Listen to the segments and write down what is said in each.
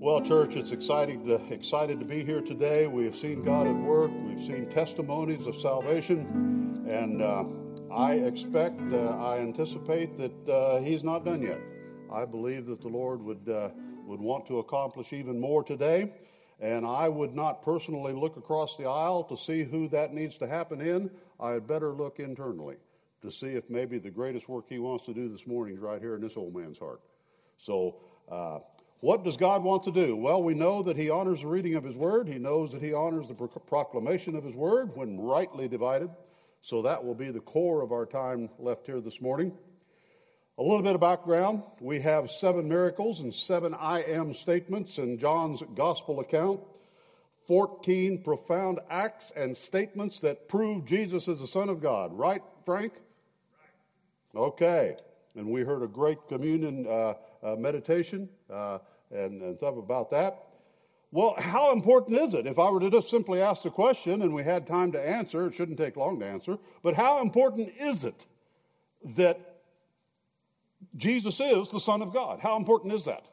Well, church, it's excited to be here today. We have seen God at work. We've seen testimonies of salvation, and I anticipate that He's not done yet. I believe that the Lord would want to accomplish even more today, and I would not personally look across the aisle to see who that needs to happen in. I had better look internally to see if maybe the greatest work He wants to do this morning is right here in this old man's heart. So, what does God want to do? Well, we know that He honors the reading of His Word. He knows that He honors the proclamation of His Word when rightly divided. So that will be the core of our time left here this morning. A little bit of background. We have 7 miracles and 7 I am statements in John's gospel account. 14 profound acts and statements that prove Jesus is the Son of God. Right, Frank? Right. Okay. And we heard a great communion meditation and stuff about that. Well, how important is it? If I were to just simply ask the question and we had time to answer, it shouldn't take long to answer, but how important is it that Jesus is the Son of God? How important is that?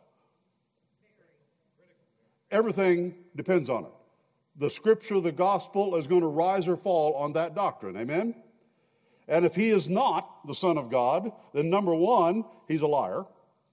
Everything depends on it. The Scripture, the gospel, is going to rise or fall on that doctrine. Amen? And if He is not the Son of God, then number one, He's a liar.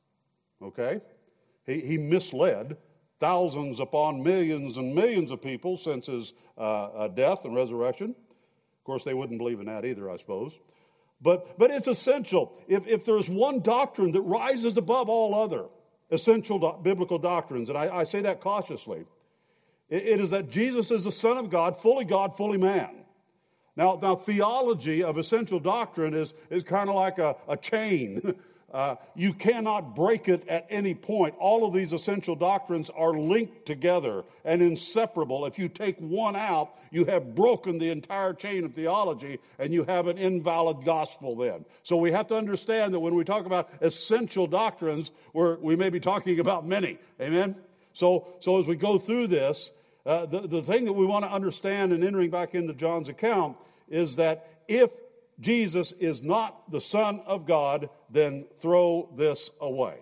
Okay? He misled thousands upon millions and millions of people since His death and resurrection. Of course, they wouldn't believe in that either, I suppose. But it's essential. If there's one doctrine that rises above all other essential biblical doctrines, and I say that cautiously, it is that Jesus is the Son of God, fully man. Now, theology of essential doctrine is kind of like a chain. You cannot break it at any point. All of these essential doctrines are linked together and inseparable. If you take one out, you have broken the entire chain of theology, and you have an invalid gospel then. So we have to understand that when we talk about essential doctrines, we may be talking about many. Amen? So as we go through this, the thing that we want to understand in entering back into John's account is that if Jesus is not the Son of God, then throw this away,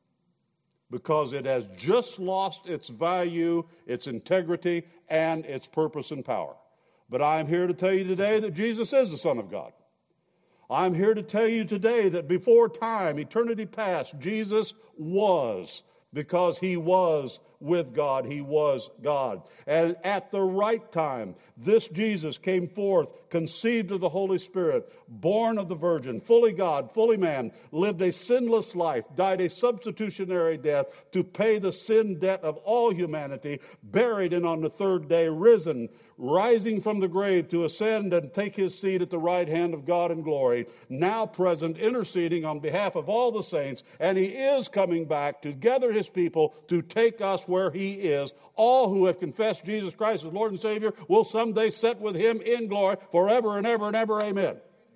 because it has just lost its value, its integrity, and its purpose and power. But I am here to tell you today that Jesus is the Son of God. I'm here to tell you today that before time, eternity past, Jesus was, because He was with God. He was God. And at the right time, this Jesus came forth, conceived of the Holy Spirit, born of the Virgin, fully God, fully man, lived a sinless life, died a substitutionary death to pay the sin debt of all humanity, buried, and on the third day risen, rising from the grave to ascend and take His seat at the right hand of God in glory, now present, interceding on behalf of all the saints, and He is coming back to gather His people to take us where He is. All who have confessed Jesus Christ as Lord and Savior will someday sit with Him in glory forever and ever and ever. Amen.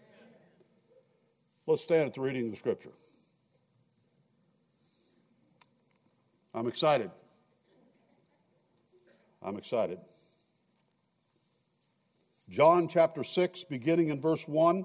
Let's stand at the reading of the Scripture. I'm excited. John chapter 6, beginning in verse 1.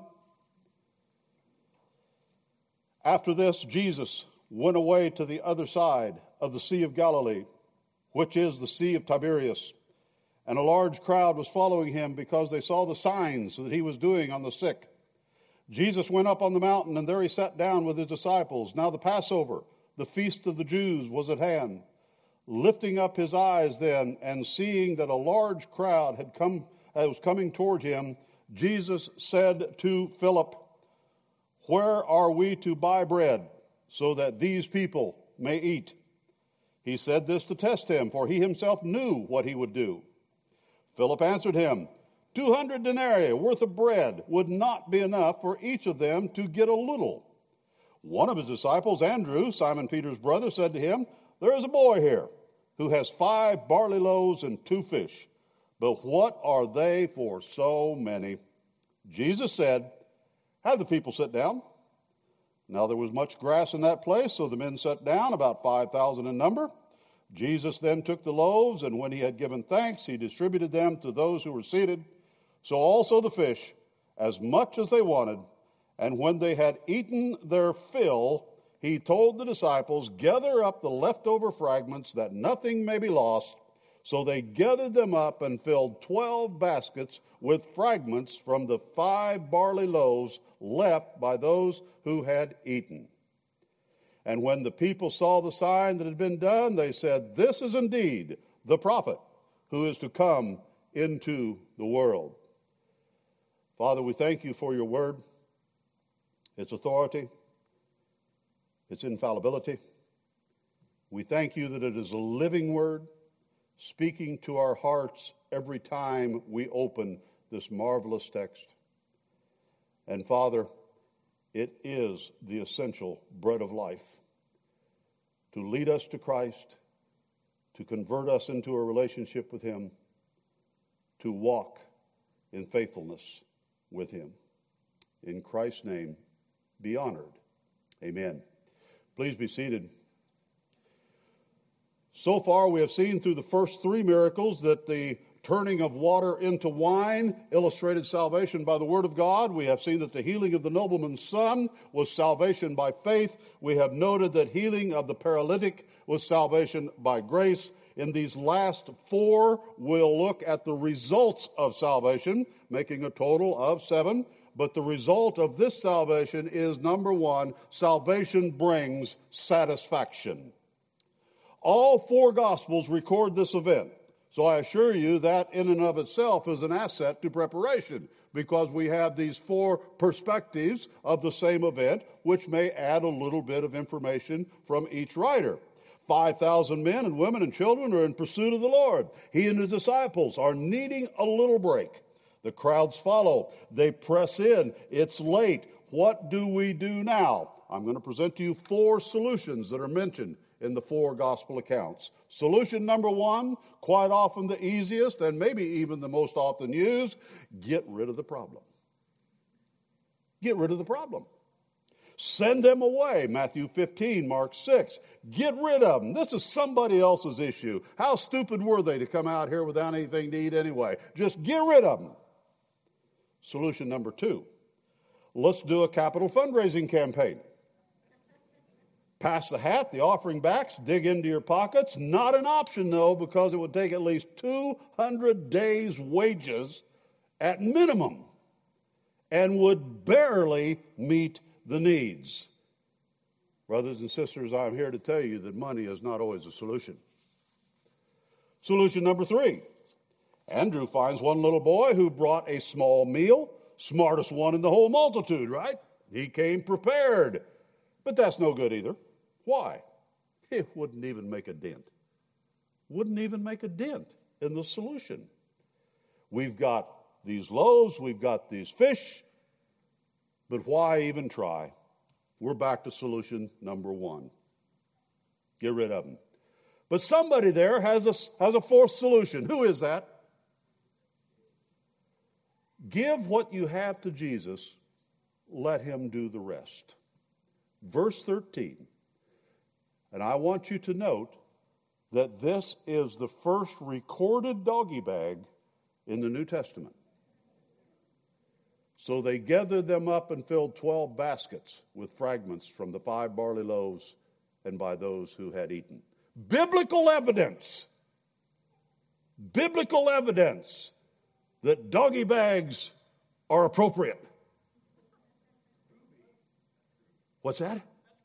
After this, Jesus went away to the other side of the Sea of Galilee, which is the Sea of Tiberias. And a large crowd was following Him because they saw the signs that He was doing on the sick. Jesus went up on the mountain, and there He sat down with His disciples. Now the Passover, the feast of the Jews, was at hand. Lifting up His eyes then, and seeing that a large crowd was coming toward Him, Jesus said to Philip, "Where are we to buy bread so that these people may eat?" He said this to test Him, for He Himself knew what He would do. Philip answered Him, 200 denarii worth of bread would not be enough for each of them to get a little. One of His disciples, Andrew, Simon Peter's brother, said to Him, "There is a boy here who has 5 barley loaves and 2 fish. But what are they for so many?" Jesus said, "Have the people sit down." Now there was much grass in that place, so the men sat down, about 5,000 in number. Jesus then took the loaves, and when He had given thanks, He distributed them to those who were seated. So also the fish, as much as they wanted. And when they had eaten their fill, he told the disciples, "Gather up the leftover fragments that nothing may be lost." So they gathered them up and filled 12 baskets with fragments from the 5 barley loaves left by those who had eaten. And when the people saw the sign that had been done, they said, "This is indeed the prophet who is to come into the world." Father, we thank you for your word, its authority, its infallibility. We thank you that it is a living word, speaking to our hearts every time we open this marvelous text. And Father, it is the essential bread of life to lead us to Christ, to convert us into a relationship with him, to walk in faithfulness with him. In Christ's name, be honored. Amen. Please be seated. So far, we have seen through the first 3 miracles that the turning of water into wine illustrated salvation by the word of God. We have seen that the healing of the nobleman's son was salvation by faith. We have noted that healing of the paralytic was salvation by grace. In these last 4, we'll look at the results of salvation, making a total of 7. But the result of this salvation is, number 1, salvation brings satisfaction. All 4 Gospels record this event. So I assure you that in and of itself is an asset to preparation, because we have these 4 perspectives of the same event, which may add a little bit of information from each writer. 5,000 men and women and children are in pursuit of the Lord. He and his disciples are needing a little break. The crowds follow. They press in. It's late. What do we do now? I'm going to present to you 4 solutions that are mentioned in the 4 gospel accounts. Solution number 1, quite often the easiest and maybe even the most often used: get rid of the problem. Get rid of the problem. Send them away. Matthew 15, Mark 6. Get rid of them. This is somebody else's issue. How stupid were they to come out here without anything to eat anyway? Just get rid of them. Solution number 2. Let's do a capital fundraising campaign. Pass the hat, the offering backs, dig into your pockets. Not an option, though, because it would take at least 200 days' wages at minimum and would barely meet the needs. Brothers and sisters, I'm here to tell you that money is not always a solution. Solution number 3. Andrew finds one little boy who brought a small meal, smartest one in the whole multitude, right? He came prepared. But that's no good either. Why? It wouldn't even make a dent. Wouldn't even make a dent in the solution. We've got these loaves, we've got these fish, but why even try? We're back to solution number 1. Get rid of them. But somebody there has a 4th solution. Who is that? Give what you have to Jesus, let him do the rest. Verse 13. And I want you to note that this is the first recorded doggy bag in the New Testament. So they gathered them up and filled 12 baskets with fragments from the 5 barley loaves and by those who had eaten. Biblical evidence that doggy bags are appropriate. What's that?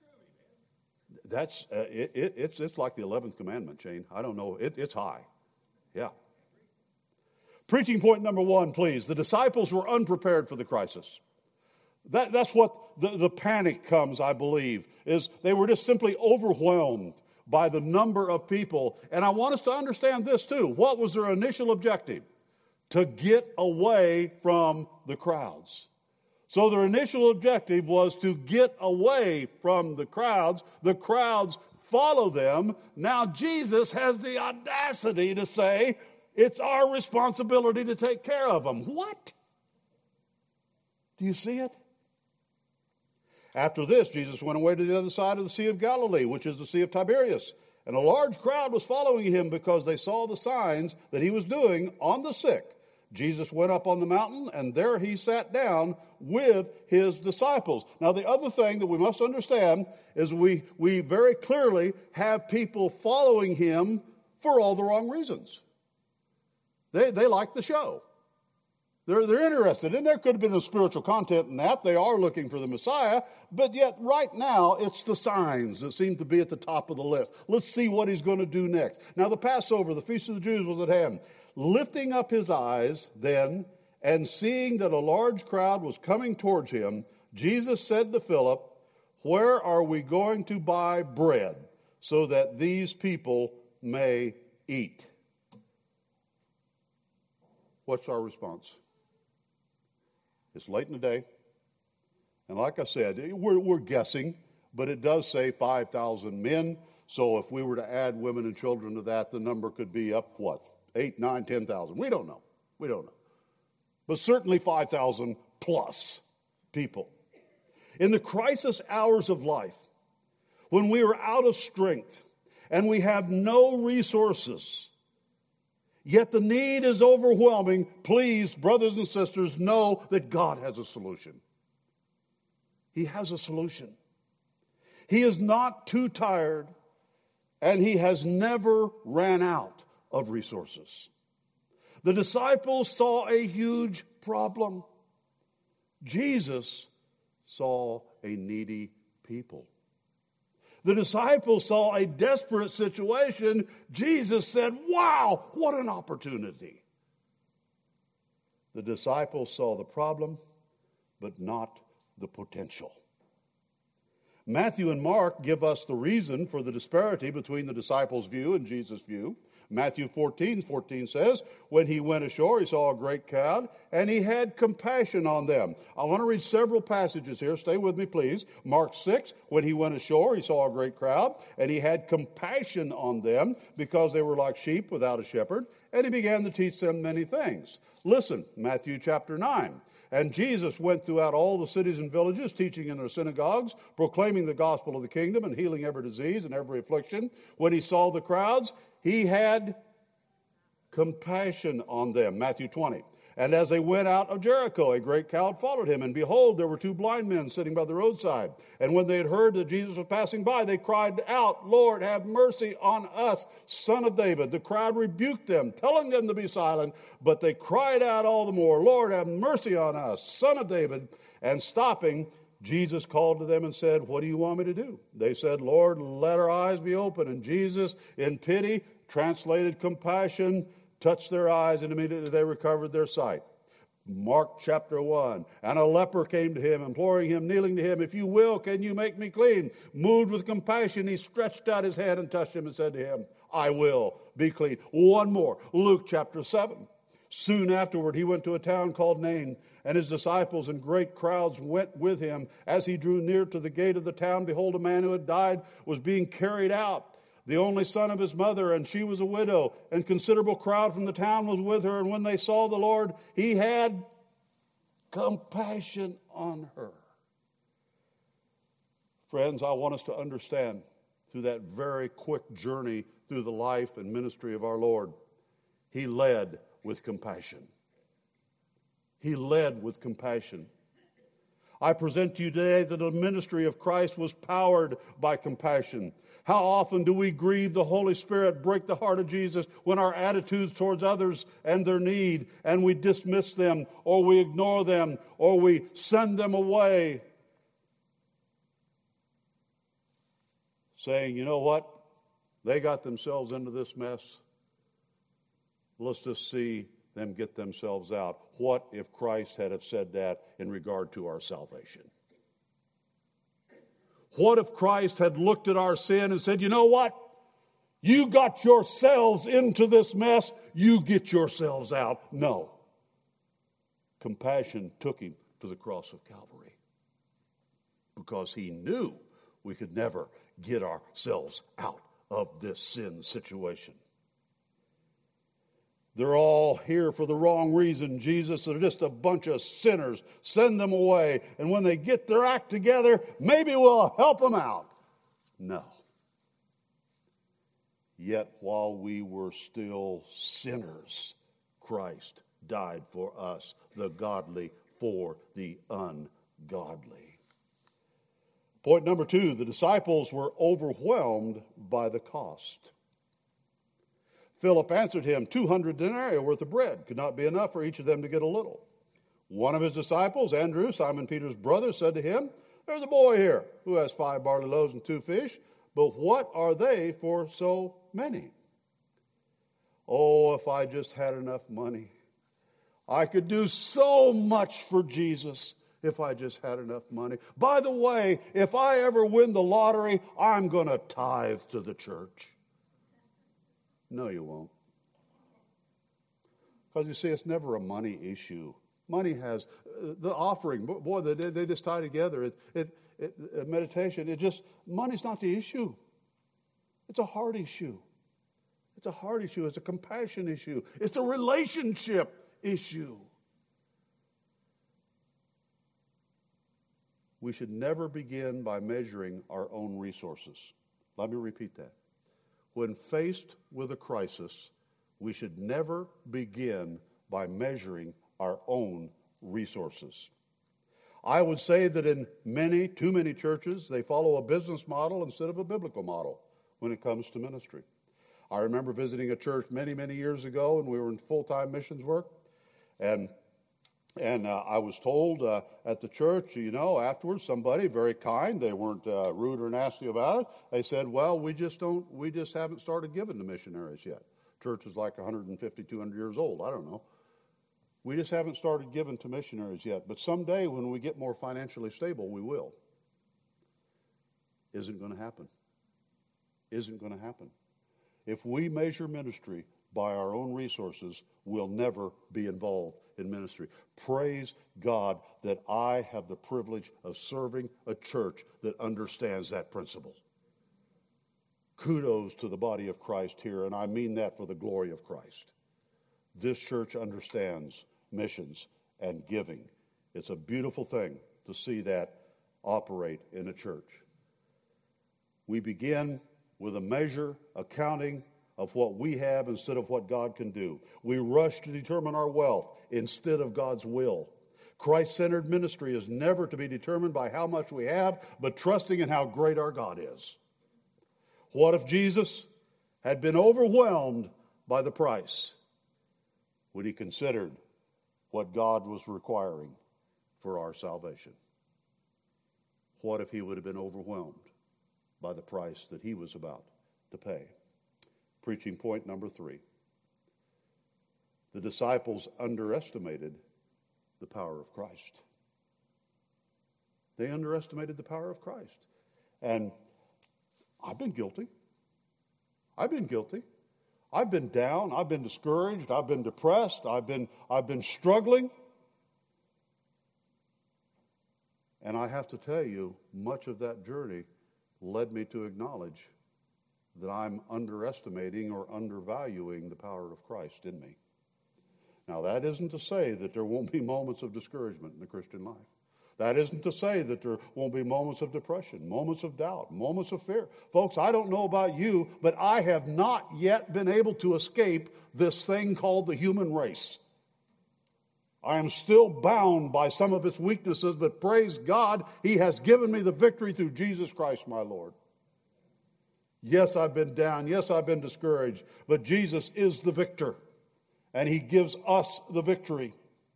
It's like the 11th commandment, Shane. I don't know. It's high. Yeah. Preaching point number 1, please. The disciples were unprepared for the crisis. That's what the panic comes, I believe, is they were just simply overwhelmed by the number of people. And I want us to understand this too. What was their initial objective? To get away from the crowds. So their initial objective was to get away from the crowds. The crowds follow them. Now Jesus has the audacity to say, it's our responsibility to take care of them. What? Do you see it? After this, Jesus went away to the other side of the Sea of Galilee, which is the Sea of Tiberias. And a large crowd was following him because they saw the signs that he was doing on the sick. Jesus went up on the mountain, and there he sat down with his disciples. Now, the other thing that we must understand is we very clearly have people following him for all the wrong reasons. They like the show. They're interested, and there could have been a spiritual content in that. They are looking for the Messiah, but yet right now it's the signs that seem to be at the top of the list. Let's see what he's going to do next. Now the Passover, the Feast of the Jews, was at hand. Lifting up his eyes then, and seeing that a large crowd was coming towards him, Jesus said to Philip, "Where are we going to buy bread so that these people may eat?" What's our response? It's late in the day. And like I said, we're guessing, but it does say 5,000 men. So if we were to add women and children to that, the number could be up, 8, 9, 10,000. We don't know. But certainly 5,000 plus people. In the crisis hours of life, when we are out of strength and we have no resources, yet the need is overwhelming, please, brothers and sisters, know that God has a solution. He has a solution. He is not too tired, and he has never ran out of resources. The disciples saw a huge problem. Jesus saw a needy people. The disciples saw a desperate situation. Jesus said, "Wow, what an opportunity." The disciples saw the problem, but not the potential. Matthew and Mark give us the reason for the disparity between the disciples' view and Jesus' view. Matthew 14 says, when he went ashore, he saw a great crowd, and he had compassion on them. I want to read several passages here. Stay with me, please. Mark 6, when he went ashore, he saw a great crowd, and he had compassion on them because they were like sheep without a shepherd, and he began to teach them many things. Listen, Matthew chapter 9. And Jesus went throughout all the cities and villages, teaching in their synagogues, proclaiming the gospel of the kingdom, and healing every disease and every affliction. When he saw the crowds, he had compassion on them. Matthew 20. And as they went out of Jericho, a great crowd followed him. And behold, there were 2 blind men sitting by the roadside. And when they had heard that Jesus was passing by, they cried out, "Lord, have mercy on us, Son of David." The crowd rebuked them, telling them to be silent. But they cried out all the more, "Lord, have mercy on us, Son of David." And stopping, Jesus called to them and said, "What do you want me to do?" They said, "Lord, let our eyes be open." And Jesus, in pity, translated compassion, touched their eyes, and immediately they recovered their sight. Mark chapter 1. And a leper came to him, imploring him, kneeling to him, "If you will, can you make me clean?" Moved with compassion, he stretched out his hand and touched him and said to him, "I will, be clean." One more. Luke chapter 7. Soon afterward, he went to a town called Nain, and his disciples and great crowds went with him. As he drew near to the gate of the town, behold, a man who had died was being carried out, the only son of his mother, and she was a widow, and considerable crowd from the town was with her. And when they saw the Lord, he had compassion on her. Friends, I want us to understand through that very quick journey through the life and ministry of our Lord, he led with compassion. He led with compassion. I present to you today that the ministry of Christ was powered by compassion. How often do we grieve the Holy Spirit, break the heart of Jesus when our attitudes towards others and their need, and we dismiss them, or we ignore them, or we send them away, saying, "You know what? They got themselves into this mess. Let's just see them get themselves out." What if Christ had have said that in regard to our salvation? What if Christ had looked at our sin and said, "You know what? You got yourselves into this mess. You get yourselves out." No. Compassion took him to the cross of Calvary because he knew we could never get ourselves out of this sin situation. They're all here for the wrong reason, Jesus. They're just a bunch of sinners. Send them away. And when they get their act together, maybe we'll help them out. No. Yet while we were still sinners, Christ died for us, the godly for the ungodly. Point number 2, the disciples were overwhelmed by the cost. Philip answered him, 200 denarii worth of bread could not be enough for each of them to get a little. One of his disciples, Andrew, Simon Peter's brother, said to him, there's a boy here who has 5 barley loaves and 2 fish, but what are they for so many? Oh, if I just had enough money. I could do so much for Jesus if I just had enough money. By the way, if I ever win the lottery, I'm going to tithe to the church. No, you won't. Because you see, it's never a money issue. Money has, the offering, boy, they just tie together. Meditation, money's not the issue. It's a heart issue. It's a heart issue. It's a compassion issue. It's a relationship issue. We should never begin by measuring our own resources. Let me repeat that. When faced with a crisis, we should never begin by measuring our own resources. I would say that in too many churches, they follow a business model instead of a biblical model when it comes to ministry. I remember visiting a church many, many years ago, and we were in full-time missions work, and I was told at the church, afterwards, somebody very kind, they weren't rude or nasty about it. They said, well, we just haven't started giving to missionaries yet. Church is like 150, 200 years old. I don't know. We just haven't started giving to missionaries yet. But someday when we get more financially stable, we will. Isn't going to happen. Isn't going to happen. If we measure ministry by our own resources, we'll never be involved in ministry. Praise God that I have the privilege of serving a church that understands that principle. Kudos to the body of Christ here, and I mean that for the glory of Christ. This church understands missions and giving. It's a beautiful thing to see that operate in a church. We begin with a measure, a counting of what we have instead of what God can do. We rush to determine our wealth instead of God's will. Christ-centered ministry is never to be determined by how much we have, but trusting in how great our God is. What if Jesus had been overwhelmed by the price when he considered what God was requiring for our salvation? What if he would have been overwhelmed by the price that he was about to pay? Preaching point number 3. The disciples underestimated the power of Christ. They underestimated the power of Christ. And I've been guilty. I've been guilty. I've been down. I've been discouraged. I've been depressed. I've been struggling. And I have to tell you, much of that journey led me to acknowledge that I'm underestimating or undervaluing the power of Christ in me. Now, that isn't to say that there won't be moments of discouragement in the Christian life. That isn't to say that there won't be moments of depression, moments of doubt, moments of fear. Folks, I don't know about you, but I have not yet been able to escape this thing called the human race. I am still bound by some of its weaknesses, but praise God, he has given me the victory through Jesus Christ, my Lord. Yes, I've been down. Yes, I've been discouraged. But Jesus is the victor, and he gives us the victory.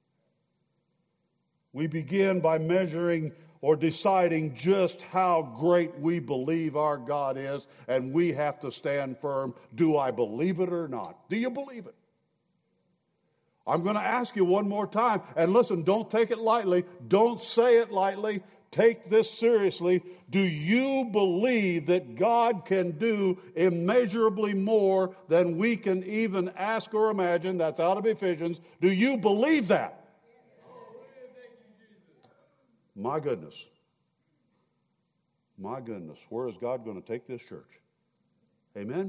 We begin by measuring or deciding just how great we believe our God is, and we have to stand firm. Do I believe it or not? Do you believe it? I'm going to ask you one more time, and listen, don't take it lightly. Don't say it lightly. Take this seriously. Do you believe that God can do immeasurably more than we can even ask or imagine? That's out of Ephesians. Do you believe that? My goodness. My goodness. Where is God going to take this church? Amen?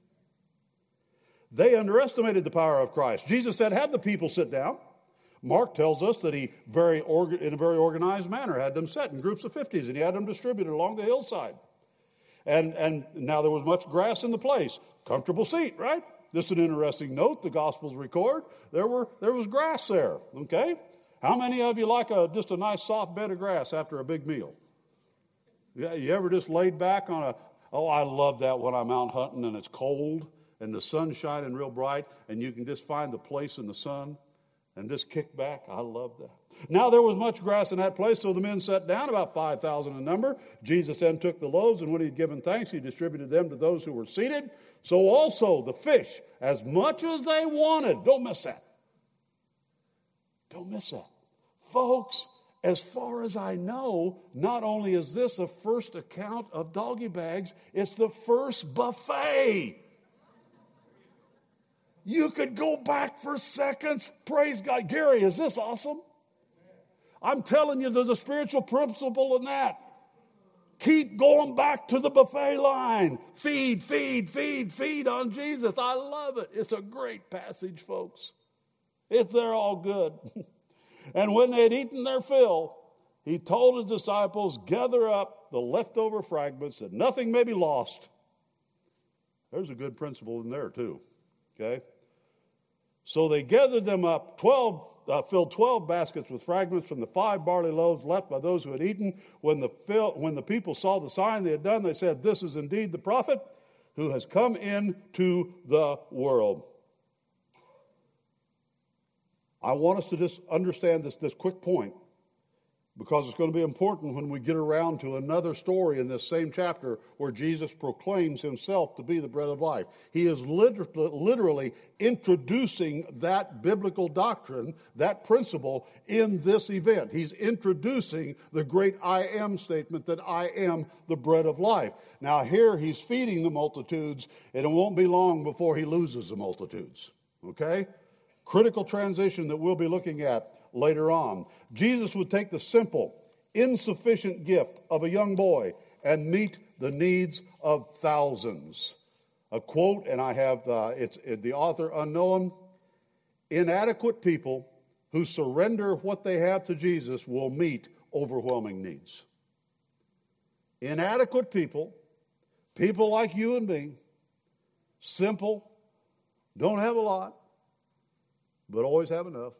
They underestimated the power of Christ. Jesus said, have the people sit down. Mark tells us that he, in a very organized manner, had them set in groups of 50s, and he had them distributed along the hillside. And now there was much grass in the place. Comfortable seat, right? Just an interesting note, the Gospels record, there was grass there, okay? How many of you like just a nice soft bed of grass after a big meal? Yeah, you ever just laid back on I love that when I'm out hunting and it's cold and the sun's shining real bright and you can just find the place in the sun and just kick back. I love that. Now there was much grass in that place, so the men sat down, about 5,000 in number. Jesus then took the loaves, and when he had given thanks, he distributed them to those who were seated. So also the fish, as much as they wanted. Don't miss that. Don't miss that. Folks, as far as I know, not only is this a first account of doggy bags, it's the first buffet. You could go back for seconds. Praise God. Gary, is this awesome? I'm telling you, there's a spiritual principle in that. Keep going back to the buffet line. Feed, feed, feed, feed on Jesus. I love it. It's a great passage, folks. They're all good. And when they had eaten their fill, he told his disciples, gather up the leftover fragments that nothing may be lost. There's a good principle in there too. Okay? So they gathered them up, filled 12 baskets with fragments from the 5 barley loaves left by those who had eaten. When the people saw the sign they had done, they said, this is indeed the prophet who has come into the world. I want us to just understand this quick point, because it's going to be important when we get around to another story in this same chapter where Jesus proclaims himself to be the bread of life. He is literally introducing that biblical doctrine, that principle in this event. He's introducing the great I am statement that I am the bread of life. Now here he's feeding the multitudes, and it won't be long before he loses the multitudes. Okay? Critical transition that we'll be looking at later on. Jesus would take the simple, insufficient gift of a young boy and meet the needs of thousands. A quote, and I have it's the author unknown: inadequate people who surrender what they have to Jesus will meet overwhelming needs. Inadequate people like you and me, simple, don't have a lot, but always have enough.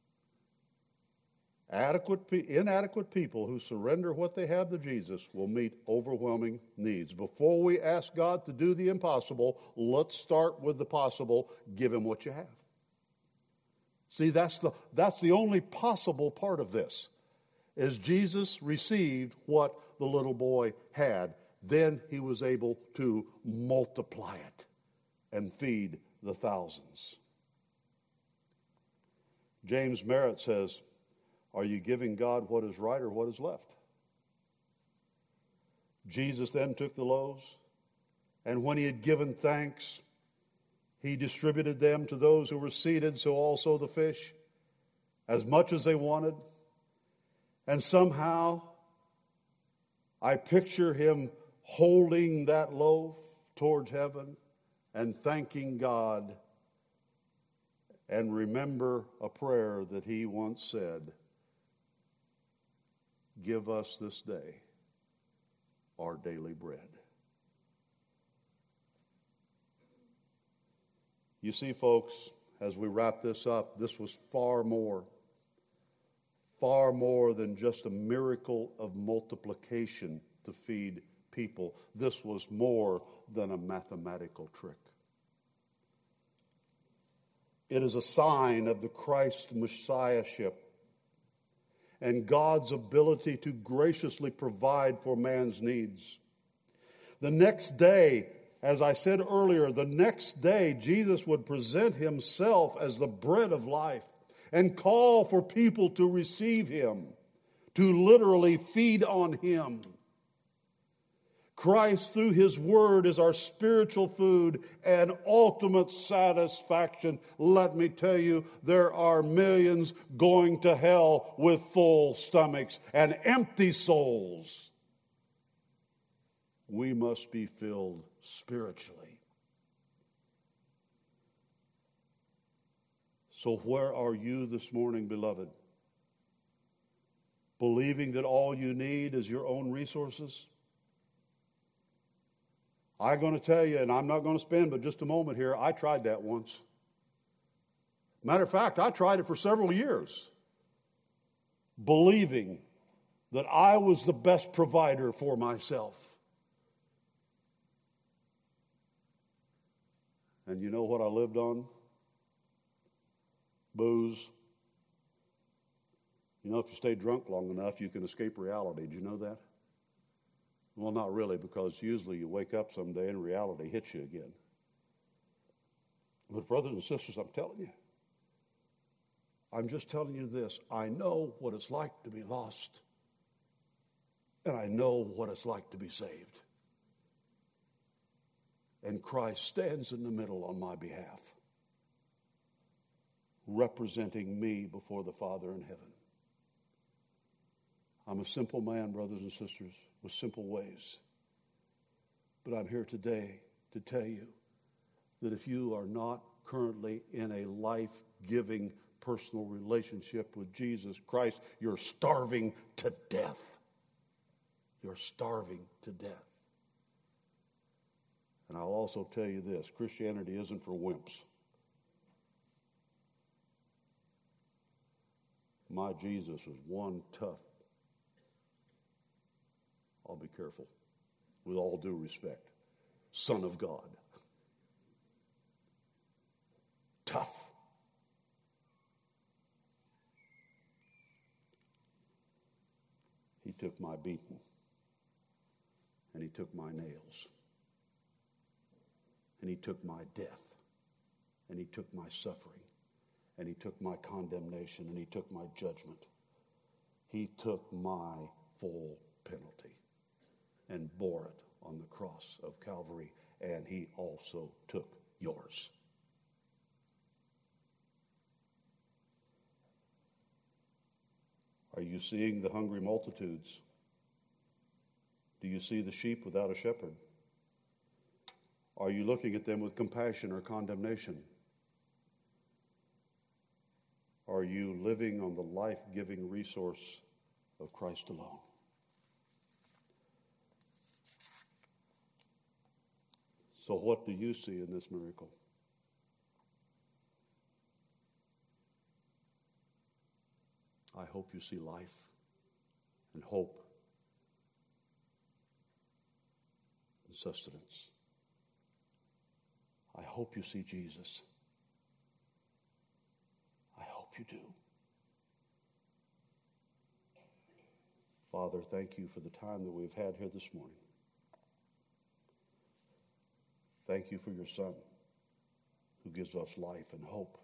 Inadequate people who surrender what they have to Jesus will meet overwhelming needs. Before we ask God to do the impossible, let's start with the possible. Give him what you have. See, that's the only possible part of this, is Jesus received what the little boy had. Then he was able to multiply it and feed the thousands. James Merritt says, are you giving God what is right or what is left? Jesus then took the loaves, and when he had given thanks, he distributed them to those who were seated, so also the fish, as much as they wanted. And somehow, I picture him holding that loaf towards heaven and thanking God. And remember a prayer that he once said, give us this day our daily bread. You see, folks, as we wrap this up, this was far more than just a miracle of multiplication to feed people. This was more than a mathematical trick. It is a sign of the Christ Messiahship and God's ability to graciously provide for man's needs. The next day, as I said earlier, the next day Jesus would present himself as the bread of life and call for people to receive him, to literally feed on him. Christ, through his word, is our spiritual food and ultimate satisfaction. Let me tell you, there are millions going to hell with full stomachs and empty souls. We must be filled spiritually. So where are you this morning, beloved? Believing that all you need is your own resources? I'm going to tell you, and I'm not going to spend but just a moment here, I tried that once. Matter of fact, I tried it for several years, believing that I was the best provider for myself. And you know what I lived on? Booze. You know, if you stay drunk long enough, you can escape reality. Did you know that? Well, not really, because usually you wake up someday and reality hits you again. But brothers and sisters, I'm telling you, I'm just telling you this. I know what it's like to be lost, and I know what it's like to be saved. And Christ stands in the middle on my behalf, representing me before the Father in heaven. I'm a simple man, brothers and sisters, with simple ways. But I'm here today to tell you that if you are not currently in a life-giving personal relationship with Jesus Christ, you're starving to death. You're starving to death. And I'll also tell you this, Christianity isn't for wimps. My Jesus was one tough, I'll be careful, with all due respect, Son of God. Tough. He took my beating, and he took my nails, and he took my death, and he took my suffering, and he took my condemnation, and he took my judgment. He took my full penalty and bore it on the cross of Calvary, and he also took yours. Are you seeing the hungry multitudes? Do you see the sheep without a shepherd? Are you looking at them with compassion or condemnation? Are you living on the life-giving resource of Christ alone? So what do you see in this miracle? I hope you see life and hope and sustenance. I hope you see Jesus. I hope you do. Father, thank you for the time that we've had here this morning. Thank you for your Son, who gives us life and hope.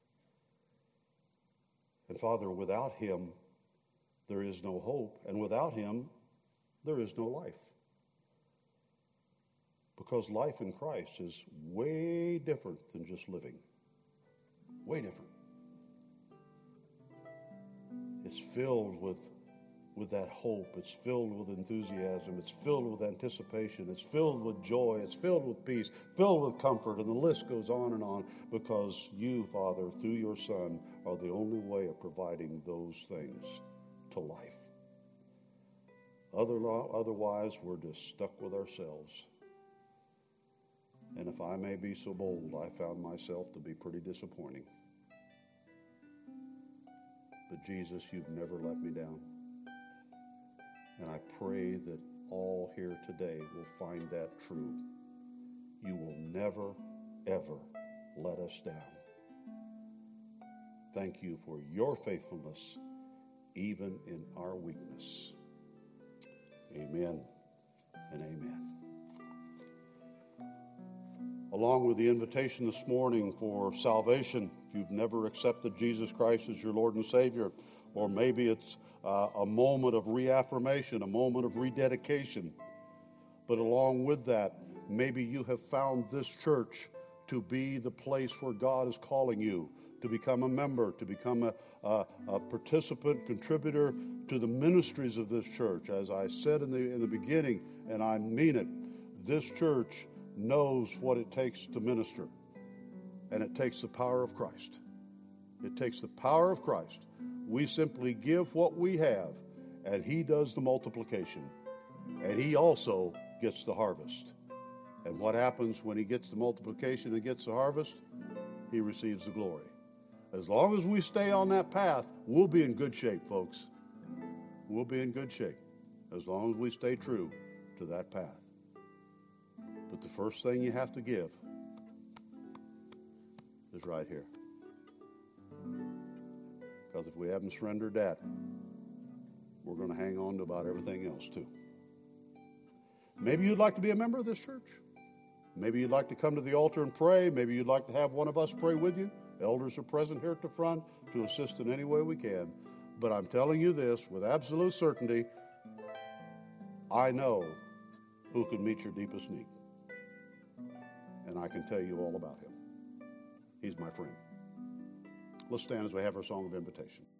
And Father, without him, there is no hope. And without him, there is no life. Because life in Christ is way different than just living. Way different. It's filled with that hope. It's filled with enthusiasm. It's filled with anticipation. It's filled with joy. It's filled with peace, filled with comfort, and the list goes on because you, Father, through your Son, are the only way of providing those things to life. Otherwise, we're just stuck with ourselves. And if I may be so bold, I found myself to be pretty disappointing. But Jesus, you've never let me down. And I pray that all here today will find that true. You will never, ever let us down. Thank you for your faithfulness, even in our weakness. Amen and amen. Along with the invitation this morning for salvation, if you've never accepted Jesus Christ as your Lord and Savior, or maybe it's a moment of reaffirmation, a moment of rededication. But along with that, maybe you have found this church to be the place where God is calling you to become a member, to become a participant, contributor to the ministries of this church. As I said in the beginning, and I mean it, this church knows what it takes to minister. And it takes the power of Christ. It takes the power of Christ. We simply give what we have, and he does the multiplication. And he also gets the harvest. And what happens when he gets the multiplication and gets the harvest? He receives the glory. As long as we stay on that path, we'll be in good shape, folks. We'll be in good shape as long as we stay true to that path. But the first thing you have to give is right here. Because if we haven't surrendered that, we're going to hang on to about everything else too. Maybe you'd like to be a member of this church. Maybe you'd like to come to the altar and pray. Maybe you'd like to have one of us pray with you. Elders are present here at the front to assist in any way we can. But I'm telling you this with absolute certainty, I know who can meet your deepest need. And I can tell you all about him. He's my friend. Let's stand as we have our song of invitation.